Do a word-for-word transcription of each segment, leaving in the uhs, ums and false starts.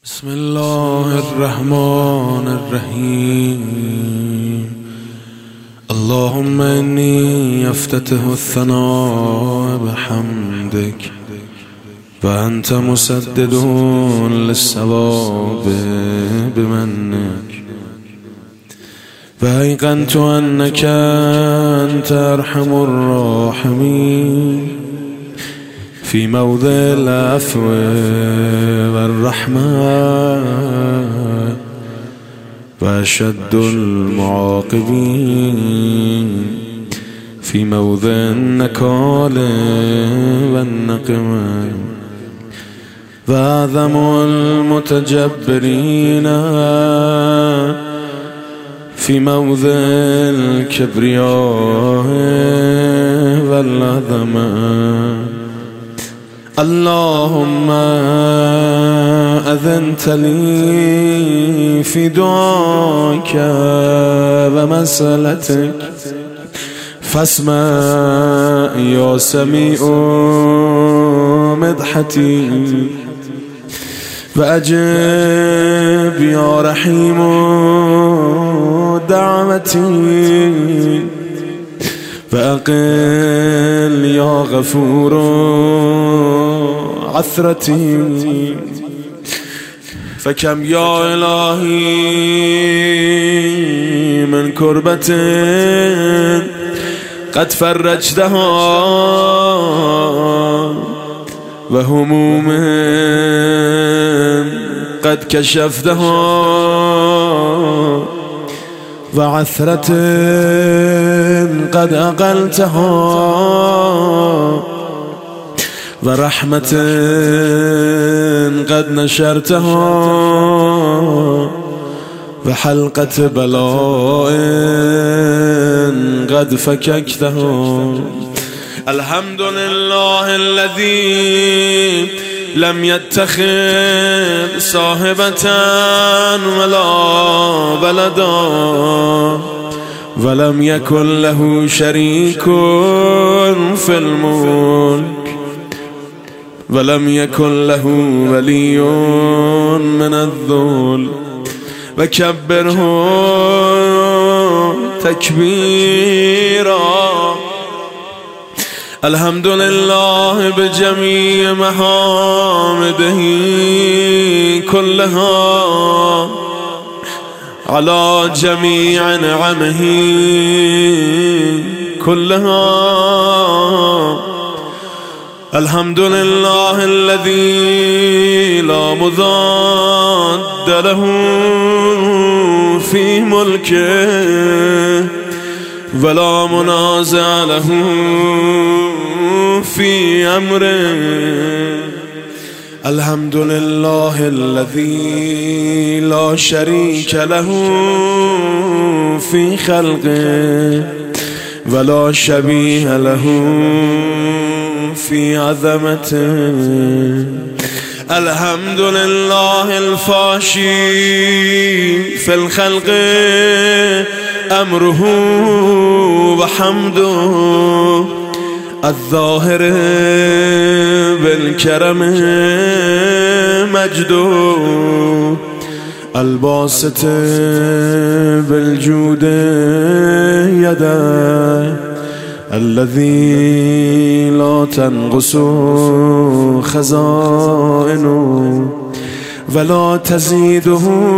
بسم الله الرحمن الرحيم. اللهم إني أفتتح الثناء بحمدك وأنت مسدد للصواب بمنك، وأيقنت أنك أنت أرحم الراحمين في موضع العفو والرحمة، وأشد المعاقبين في موضع النكال والنقمة، وأعظم المتجبرين في موضع الكبرياء والعظمة. اللهم أذنت لي في دعائك ومسألتك، فاسمع يا سميع مدحتي، وأجب يا رحيم دعوتي، فأقل يا غفور عثرتي. فكم يا إلهي من كربة قد فرجتها، وهموم قد كشفتها، وعثرة قد أقلتها، ورحمة قد نشرتها، وحلقة بلاء قد فككتها. الحمد لله الذي لم يتخذ صاحبة ولا ولدا، ولم يكن له شريك في الملك، ولم يكن له ولي من الذل، وكبره تكبيرا. الحمد لله بجميع محامده كلها، على جميع نعمه كلها. الحمد لله الذي لا مضاد له في ملكه، ولا منازع له في أمره. الحمد لله الذي لا شريك له في خلقه، ولا شبيه له في عظمته. الحمد لله الفاشي في الخلق أمره وحمده، الظاهر بالكرم مجده، الباسط بالجود يده، الذي لا تنقص خزائنه ولا تزيده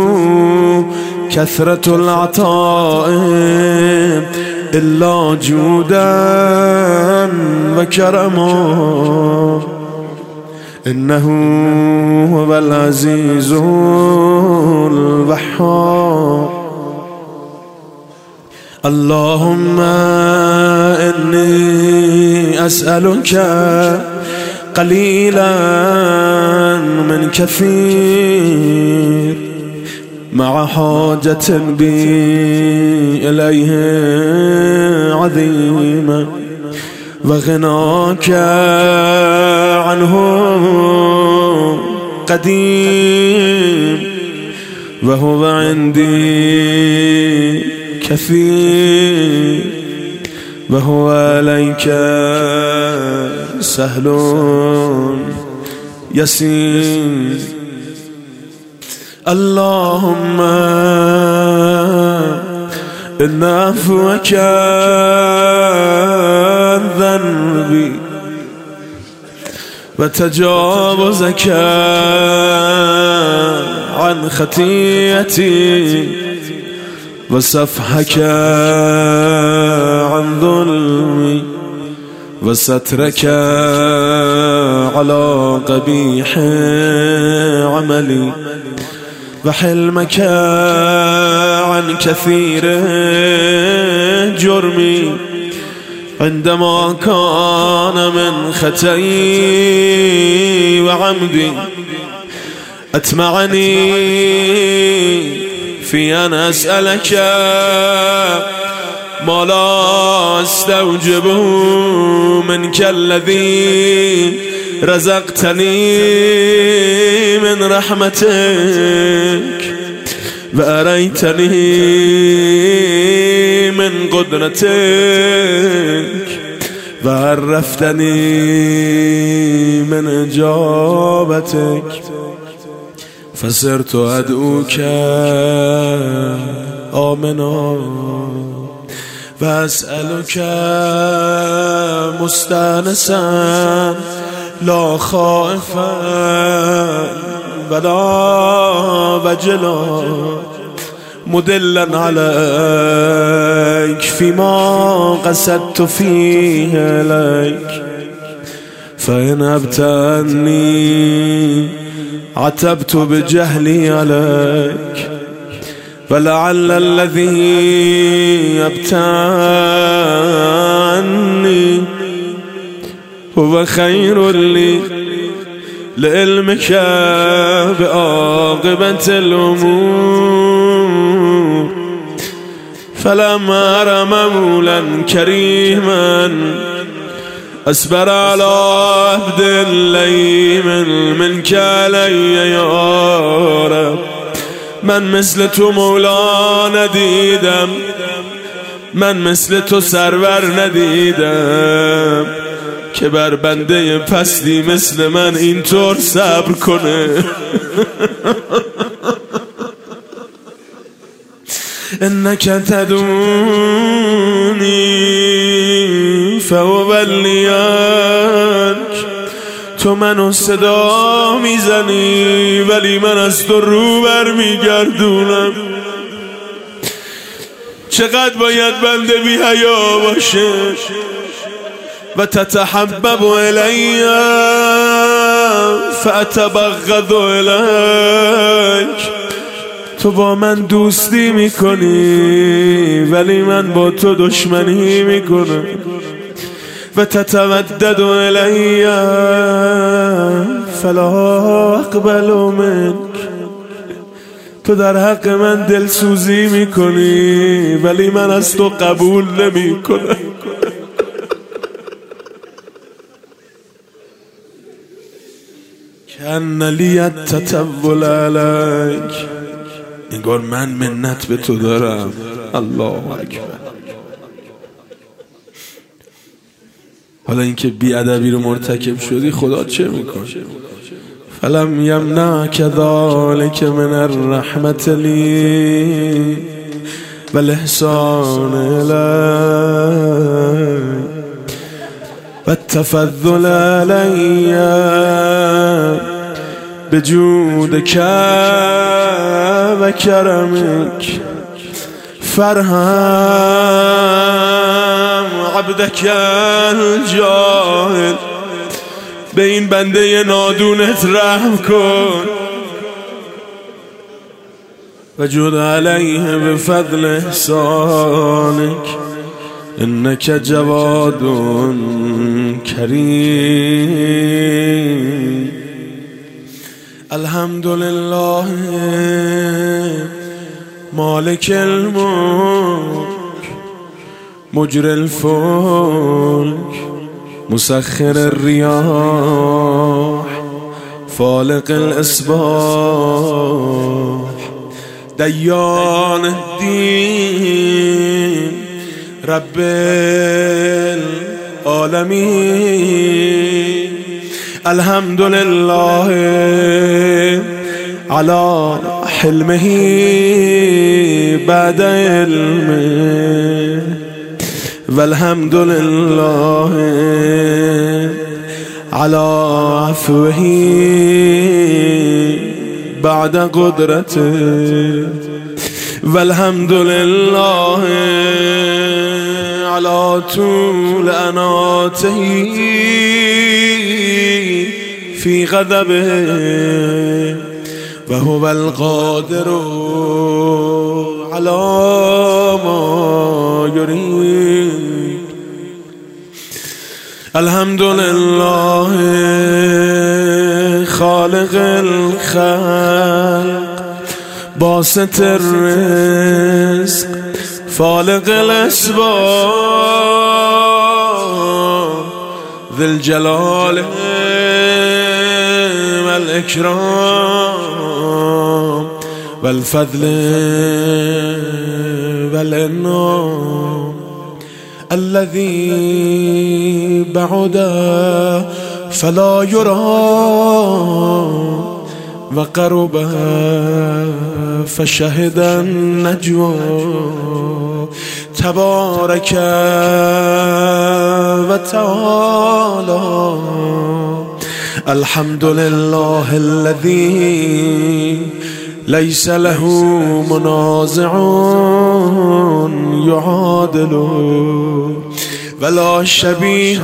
كثرة العطاء إلا جودا وكرما. إنه هو العزيز الوهاب. اللهم إني أسألك قليلا من كثير، مع حاجة بي إليه عظيمة، وغناك عنه قديم، وهو عندي كثير، وهو عليك سهل يسير. اللهم إن عفوك عن ذنبي وتجاوزك عن خطيئتي وصفحك عن ظلمي وسترك على قبيح عملي وحلمك عن كثير جرمي عندما كان من خطئي وعمدي أتمعني في أن أسألك ما لا أستوجبه منك الذي رزقتني من رحمتك وأريتني من قدرتك وعرفتني من إجابتك فصرت أدعوك آمنا وأسألك مستانسا لا خائفا ولا وجلا مدلا عليك فيما قصدت فيه إليك فإن أبتأني عتبت بجهلي عليك ولعل الذي أبتأني هو خير لي لعلمك بعاقبة الأمور فلما أرى مولا كريما أصبر على عبد لئيم منك علي يا رب من مثل تو مولا ندیدم من مثل تو سرور ندیدم که بر بنده پستی مثل من اینطور صبر کنه انک تدونی فوبلیک تو منو صدا میزنی ولی من از تو رو بر میگردونم چقدر باید بنده بی حیا باشه و تتحبب الی فاتبغض الیک تو با من دوستی میکنی ولی من با تو دشمنی میکنم و تتودد الی فلا اقبل منک تو در حق من دلسوزی میکنی ولی من از تو قبول نمیکنم کن لی التطول علیک انگار من منت به تو دارم الله اکبر حالا اینکه بیادبی رو مرتکب شدی خدا چه میکنه فلم یمنعک ذلک من الرحمت لی والاحسان الی والتفضل علی بجودک و کرمک فرهم عبدک الجاهل به این بنده نادونت رحم کن و جود علیه بفضل احسانک انک جواد کریم الحمدلله مالک الملک مجری الفلک مسخر الرياح فالق الإصباح ديان الدين رب العالمين الحمد لله على حلمه بعد علمه والحمد لله على عفوه بعد قدرته والحمد لله على طول أناته في غضبه وهو القادر على ما يريد. الحمد لله خالق الخلق باسط الرزق فالق الأسباب ذي الجلال والإكرام والفضل والإنعام الذي بعد فلا يرى وقرب فشهد النجوى تبارك وتعالى. الحمد لله الذي ليس له منازع يعادل ولا شبيه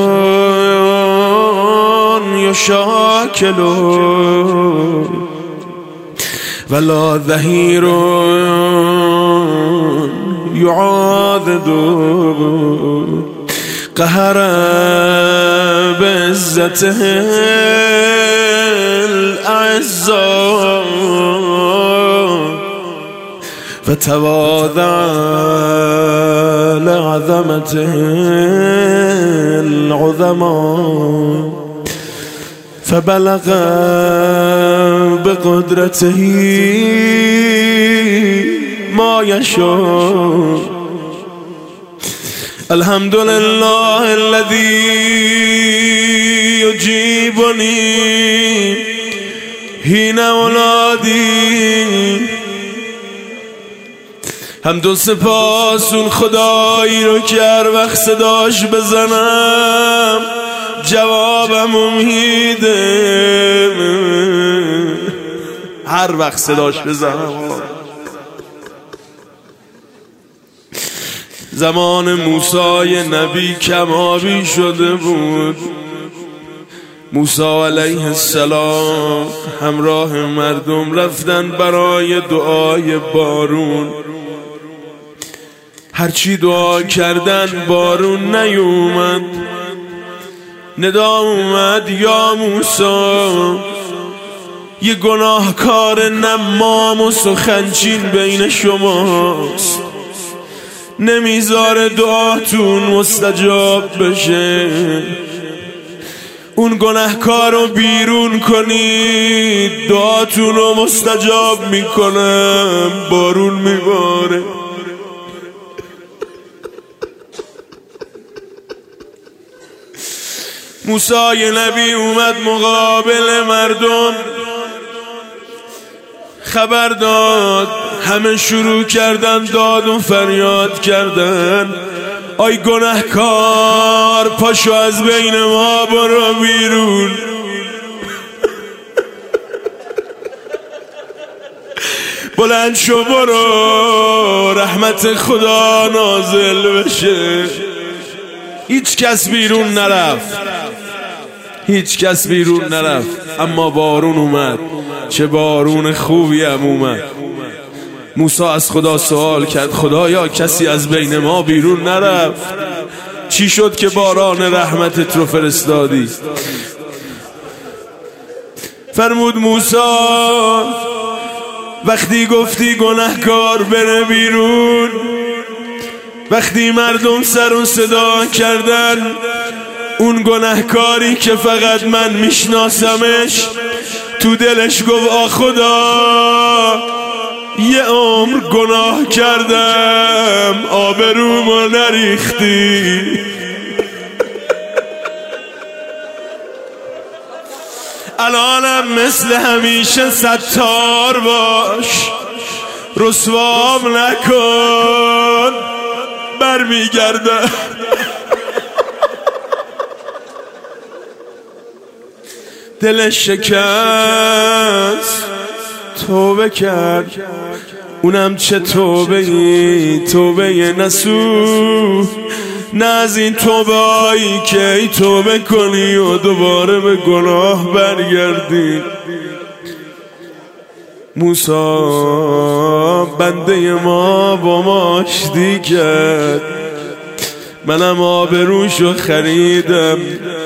يشاكل ولا ظهير يعاضد قهر بعزته الأعزاء فتواضع لعظمته العظماء فبلغ بقدرته ما يشاء. الحمد لله الذي يجيبني حين أنادي. حمد و سپاس اون خدایی رو که هر وقت صداش بزنم جوابم میده. هر وقت صداش بزنم. زمان موسی نبی کمابی شده بود. موسی علیه السلام همراه مردم رفتن برای دعای بارون. هرچی دعا کردن بارون نیومد. ندا اومد یا موسی یه گناهکار نمام و سخنچین بین شماست، نمیذاره دعاتون مستجاب بشه. اون گناهکار رو بیرون کنید دعاتون رو مستجاب میکنم. بارون میباره. موسی نبی اومد مقابل مردم خبر داد. همه شروع کردن داد و فریاد کردن آی گناهکار پاشو از بین ما برو بیرون. بلند شو برو رحمت خدا نازل بشه. هیچ کس بیرون نرفت. هیچ کس بیرون نرفت اما بارون اومد. چه بارون خوبی هم اومد. موسی از خدا سوال کرد خدایا کسی از بین ما بیرون نرفت؟ چی شد که باران رحمتت رو فرستادی؟ فرمود موسی وقتی گفتی گناهکار بره بیرون، وقتی مردم سر و صدا کردن اون گناهکاری که فقط من میشناسمش تو دلش گفت آ خدا یه عمر گناه کردم آبرومو نریختی. الانم مثل همیشه ستار باش، رسوام نکن، برمیگرده. دلش شکست، توبه کرد، اونم چه توبه ای، توبه نسو، نه از این توبه هایی که ای توبه کنی و دوباره به گناه برگردی. موسی بنده ما با ما آشتی کرد، منم آبروشو خریدم.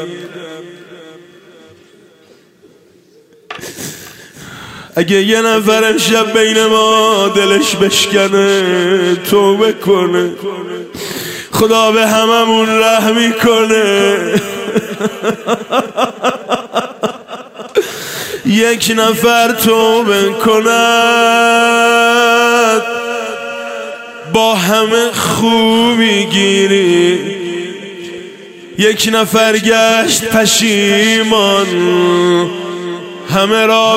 اگه یه نفر امشب بین ما دلش بشکنه توبه کنه، خدا به هممون رحم کنه. یک نفر توبه کند با همه خوبی گیری، یک نفر گشت پشیمان همه را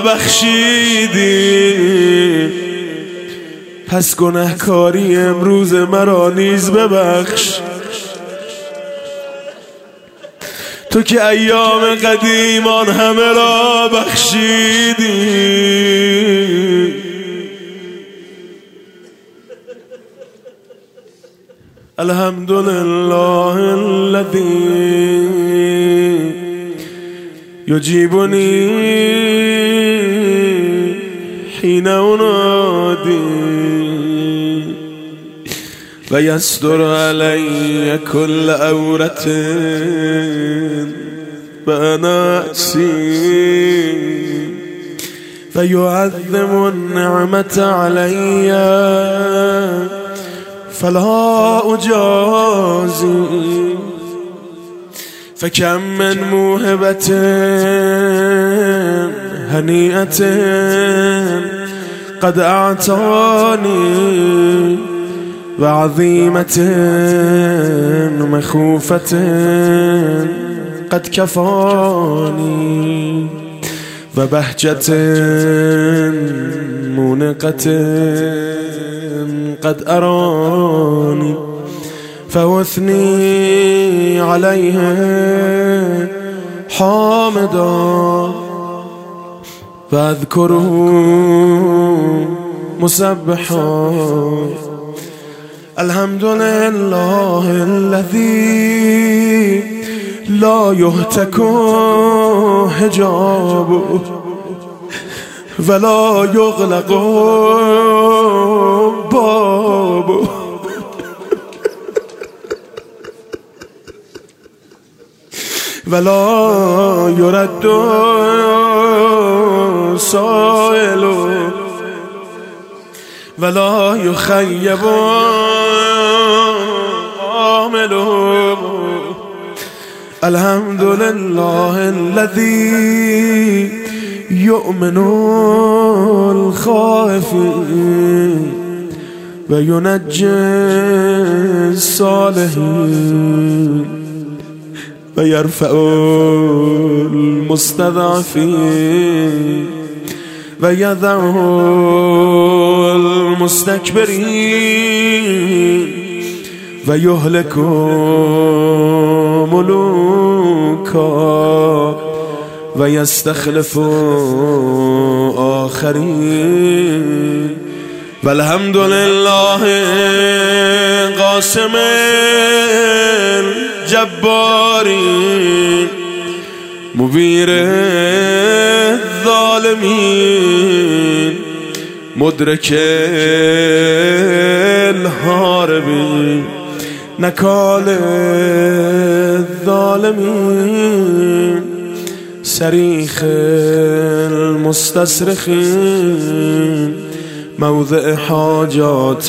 بخشیدی. پس گناهکاری امروز مرا نیز ببخش، تو که ایام قدیمان همه را بخشیدی. الحمدلله الذی یجیبنی حین انادی و یستر علی کل عورت و انا اسی و یعظم النعمت علی فلا اجازی. فکم من موهبت هنیئت قد اعطانی و عظیمت مخوفت قد کفانی و بهجت مونقت قد ارانی فاثنی علیه حامدا و اذکره مسبحا. الحمدلله الذی لا یهتک حجابه ولا یغلق بابه ولا یرد سائل ولا یخیب عامل. الحمدلله الذی یؤمن الخائفین و ینجی الصالحین و یرفع المستضعفین و یضع المستکبرین و یهلک ملوکا و یستخلف آخرین. والحمدلله قاسم الجبارین مبیر الظالمین مدرک الهاربین نکال الظالمین صریخ المستصرخین موضع حاجات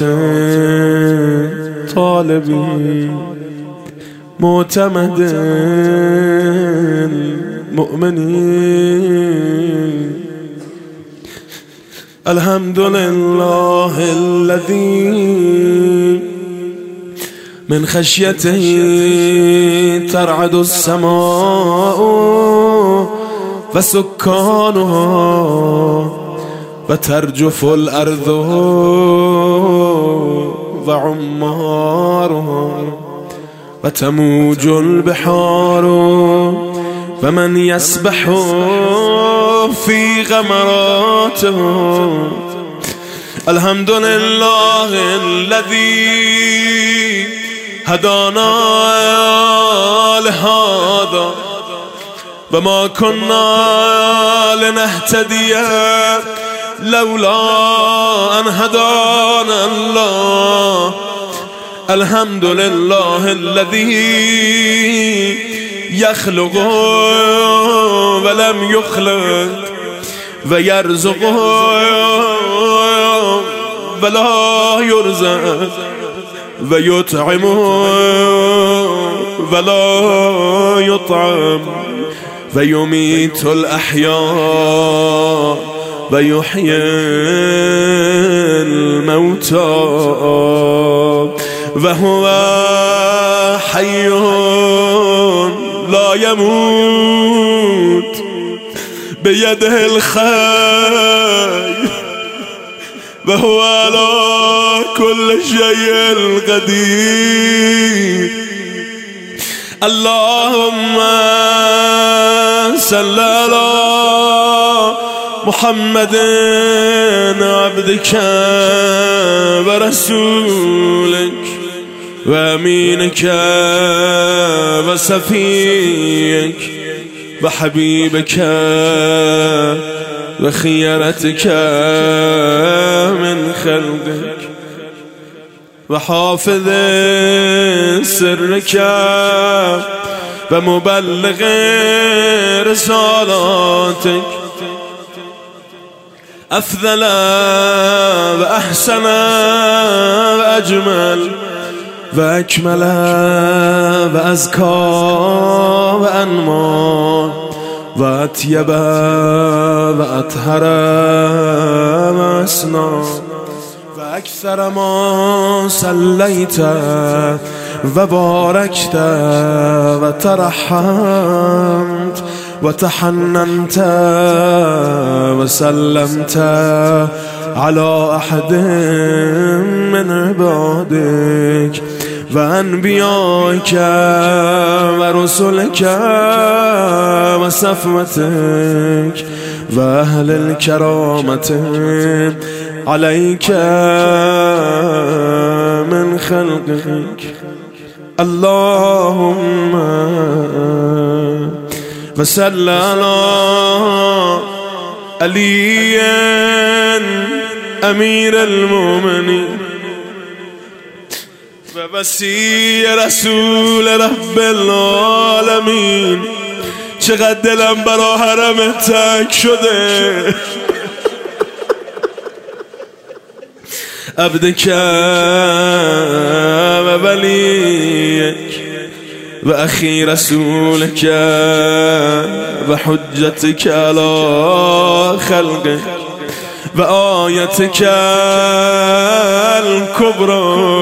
طالبین معتمد المؤمنین. الحمدلله الذی من خشیته ترعد السماء و سکانها و ترجف الارض و عمارها و تموج البحار و من يسبح في غمراته. الحمد لله الذي هدانا لهذا و ما كنا لنهتدي لولا ان هدانا الله. الحمد لله الذي يخلق ولم يخلق و يرزق ولا يرزق و يطعم ولا يطعم و يميت الأحياء و يحيي الموتى و هو حي لا يموت بيده الخير و هو على كل شيء قدير. اللهم صل على محمد عبدك ورسولك وأمينك وصفيك وحبيبك وخيرتك من خلقك وحافظ سرك ومبلغ رسالاتك. أفضل وأحسن وأجمل وأكمل وأزكى وأنمى وأطيب وأطهر وأسنى وأكثر ما صليت وباركت وترحمت وتحننت وسلمت على أحد من عبادك وأنبيائك ورسلك وصفوتك وأهل الكرامة عليك من خلقك. اللهم وصل على علي أمير المؤمنين ووصي رسول رب العالمین. چقدر دلم برا حرم تک شده. عبدك و ولیک و اخی رسولك و حجتك على خلقك و آیتك الکبرى.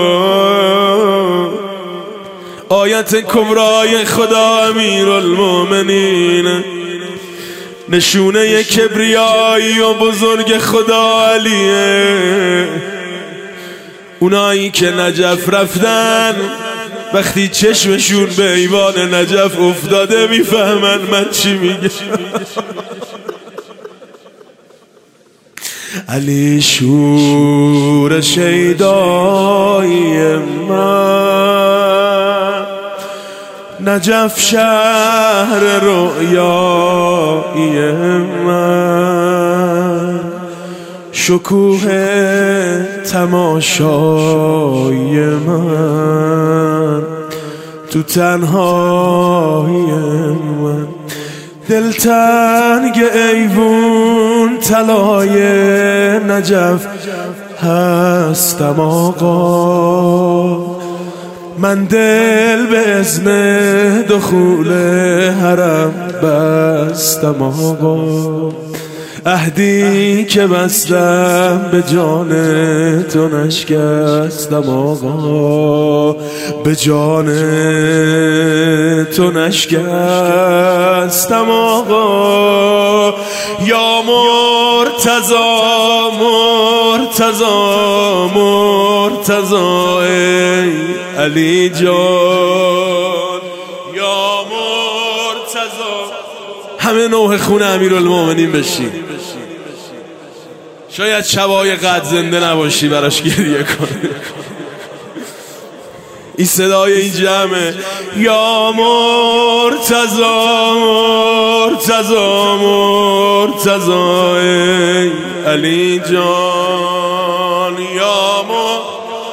آیت کبرای خدا امیر المؤمنین، نشونه کبریایی و بزرگ خدا علیه. اونایی که نجف رفتن وقتی چشمشون به ایوان نجف افتاده میفهمن من چی میگم. علی شور شیدای من، نجف شهر رؤیای من، شکوه تماشای من، تو تنهای من، دلتنگ ایوون طلای نجف هستم آقا. من دل به اذن دخول حرم بستم آقا. عهدی که بستم به جان تو نشکستم آقا، به جان تو نشکستم آقا. یا مرتضی مرتضی مرتضی ای علی جان، یا مرتضی. همه نوح خون امیرالمومنین بشین. شاید شبای قد زنده نباشی براش گریه کنی. این صدای این جمعه. یا مرتضی مرتضی مرتضی ای علی جان، یا مرتضی.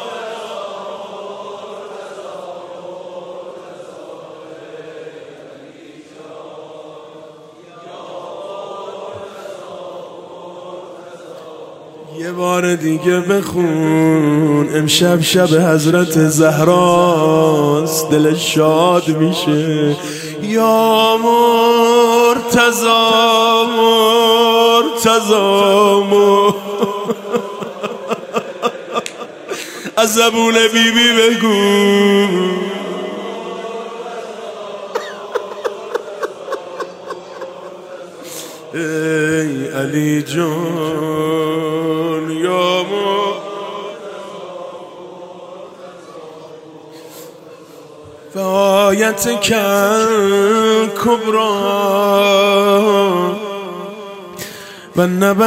یه بار دیگه بخون. امشب شب حضرت زهراست، دل شاد میشه. یا مرتضی مرتضی از زبون بی بی بگو. ای علی جان، یا مو فآیت کن کبرا و نبع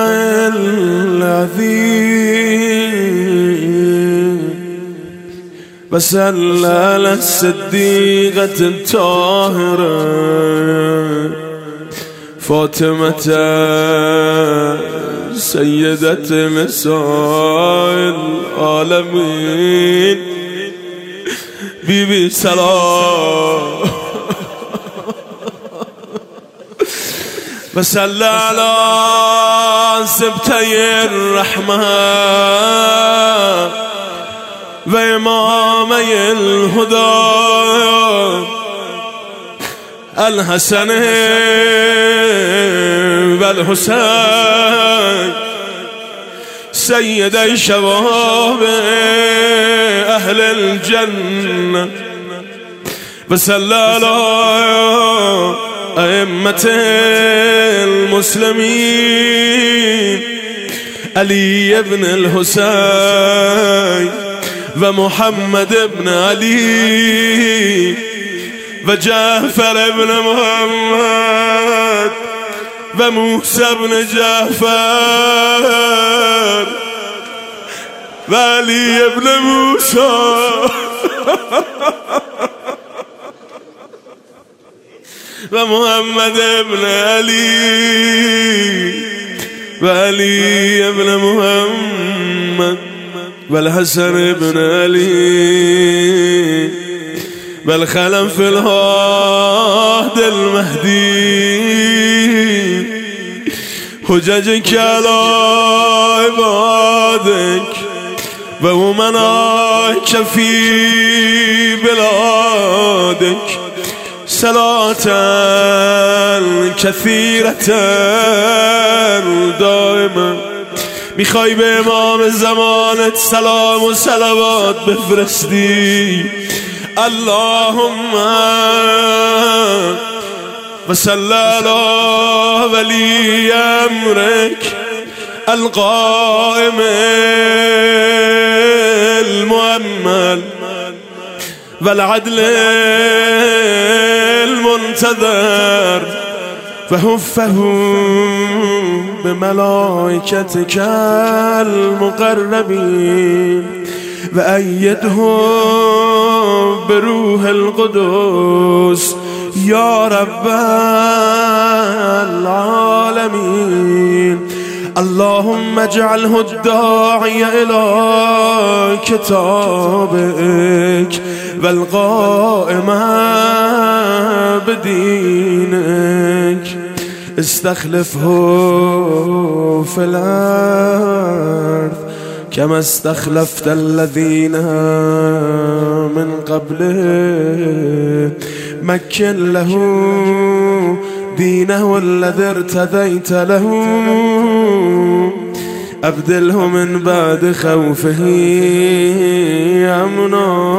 العظیم و صلی علی الصدیقة الطاهرة فاطمة سیدت نساء العالمین. بی بی سلام و صلی علی سبطی الرحمة و امامی الهدى الحسن و الحسین سید شباب اهل الجنة و صلی علی ائمة المسلمین علی ابن الحسین و محمد ابن علی و جعفر ابن محمد و موسی ابن جعفر و علی ابن موسی و محمد ابن علی و علی ابن محمد و الحسن ابن علی و الخلف الهاد المهدی حججك على عبادك و امنائك في بلادك صلاة كثيرة دائما. میخوای به امام زمانت سلام و صلوات بفرستی؟ اللهم و صلی علی ولی امرک القائم المؤمل والعدل المنتظر فحفه بملائكتك المقربين وأيده بروح القدس يا رب العالمين. اللهم اجعله الداعي إلى كتابك والقائم بدينك استخلفه في الأرض كما استخلفت الذين من قبله. مكن له دينه الذي ارتديت له أبدله من بعد خوفه أمنا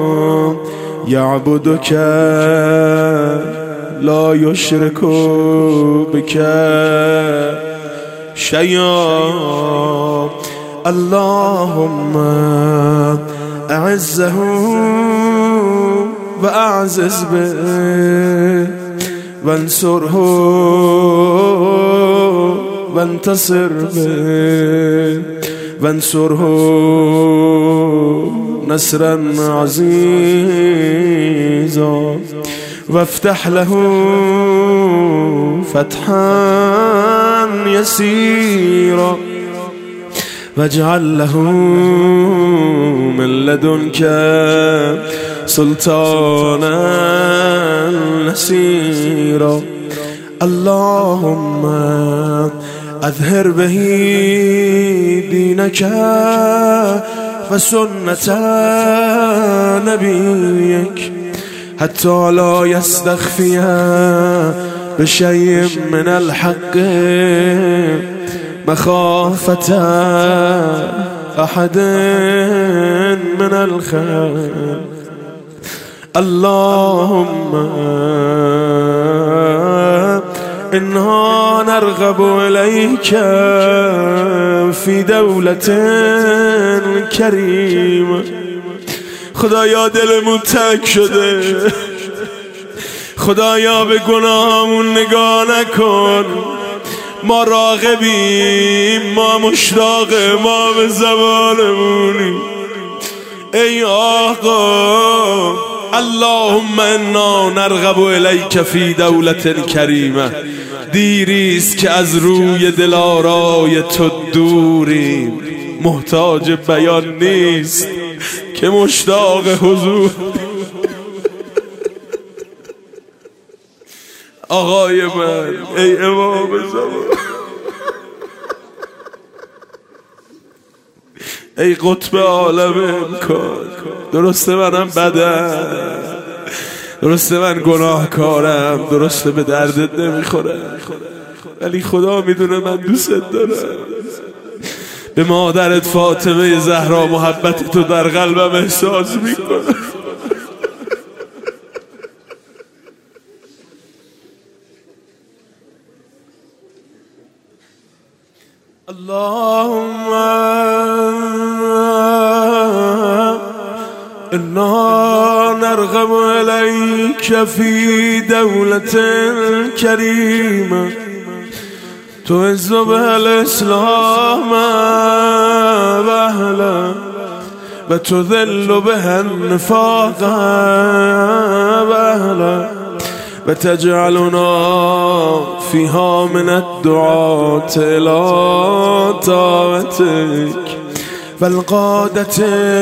يعبدك لا يشرك بك شيئا اللهم أعزه وأعزز به وانصره وانتصر به وانصره نصرا عزيزا وافتح له فتحا يسيرا واجعل له من لدنك سلطانا نصيرا اللهم أظهر به دينك وسنة نبيك حتى لا يستخفي بشيء من الحق مخافة أحد من الخير اللهم إنا نرغب إليك في دولة كريمة خدایا دلمون تنگ شده خدایا به گناهمون نگاه نکن ما راغبیم ما مشتاق ما به زبانمونی ای آقا اللهم انا نرغب الیک فی دولت کریمه دیریست که از روی دلارای تو دوریم محتاج بیان نیست که مشتاق حضور آقای من ای امام زمان ای قطب عالم امکان درسته منم بدم درسته من گناهکارم درسته به دردت نمیخورم ولی خدا میدونه من دوست دارم به مادرت فاطمه زهرا محبت تو در قلبم احساس میکنم اللهم إنا نرغب إليك في دولة كريمة تعز بها الإسلام وأهله وتذل بها النفاق وأهله وتجعلنا فيها من الدعاة إلى طاعتك والقادة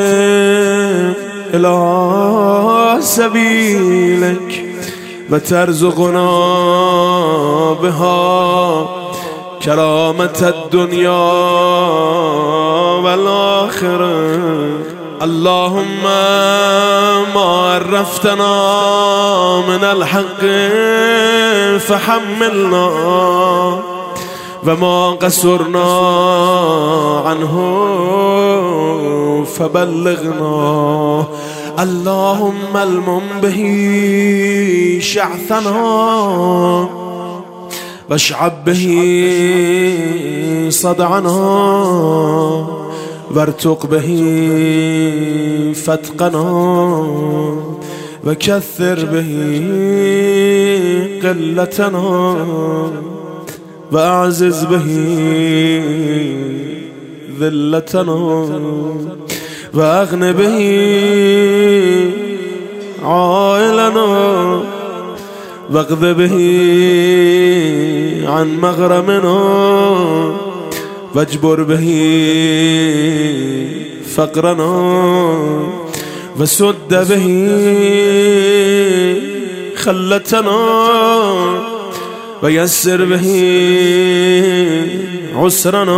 إلى سبيلك وترزقنا بها كرامة الدنيا والآخرة اللهم ما عرفتنا من الحق فحملنا وما قصرنا عنه فبلغنا اللهم المم به شعثنا واشعب به صدعنا وارتق به فتقنا وكثر به قلتنا وأعزز به ذلتنا وأغن به عائلنا واقض به عن مغرمنا واجبر به فقرنا وسد به خلتنا ويسر به عسرنا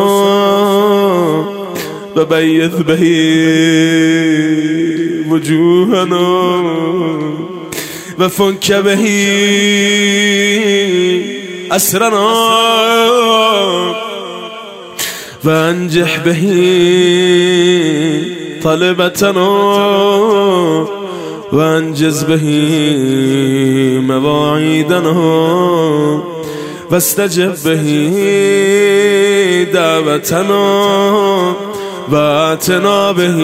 وبيض به وجوهنا وفك به أسرنا وأنجح به طلبتنا وأنجز به مواعيدنا واستجب به دعوتنا وآتنا به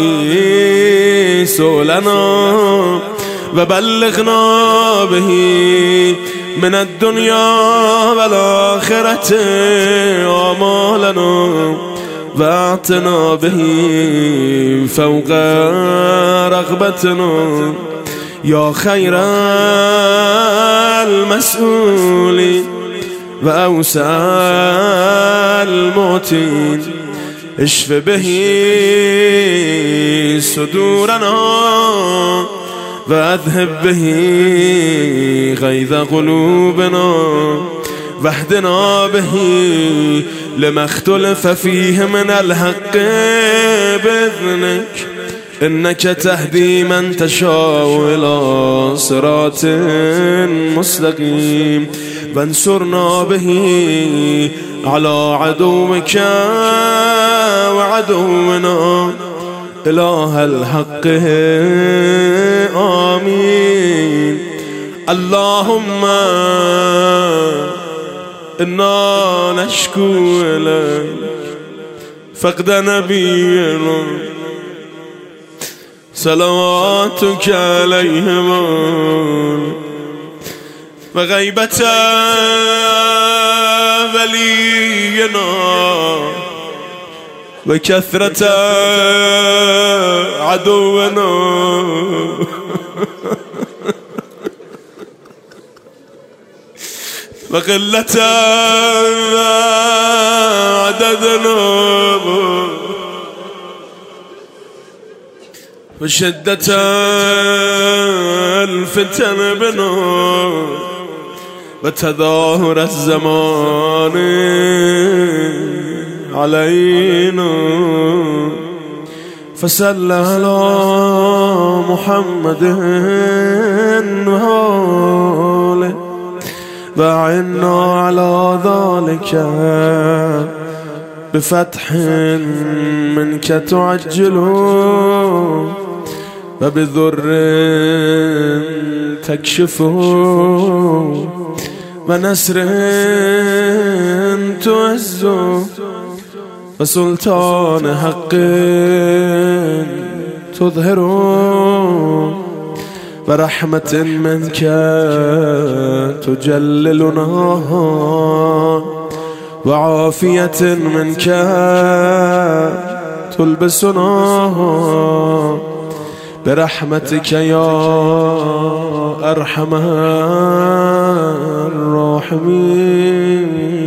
سؤلنا وبلغنا به من الدنيا والآخرة آمالنا واعتنا به فوق رغبتنا يا خير المسؤول وأوسع المعطين اشف به صدورنا وأذهب به غيظ قلوبنا واهدنا به لما اختلف فيه من الحق بإذنك إنك تهدي من تشاء إلى صراط مستقيم وانصرنا به على عدوك وعدونا إله الحق آمين. اللهم إنا نشكو إليك فقد نبينا صلواتك عليهما وغيبة ولينا وكثرة عدونا وقلة عددنا وشدة الفتن بنا وتظاهر الزمان علينا فصل على محمد وآله وأعنا على ذلك بفتح منك تعجل وبذر تكشفه ونسر تعز وسلطان حق تظهر ورحمة منك تجللنا وعافية منك تلبسنا برحمتك يا أرحم الراحمين.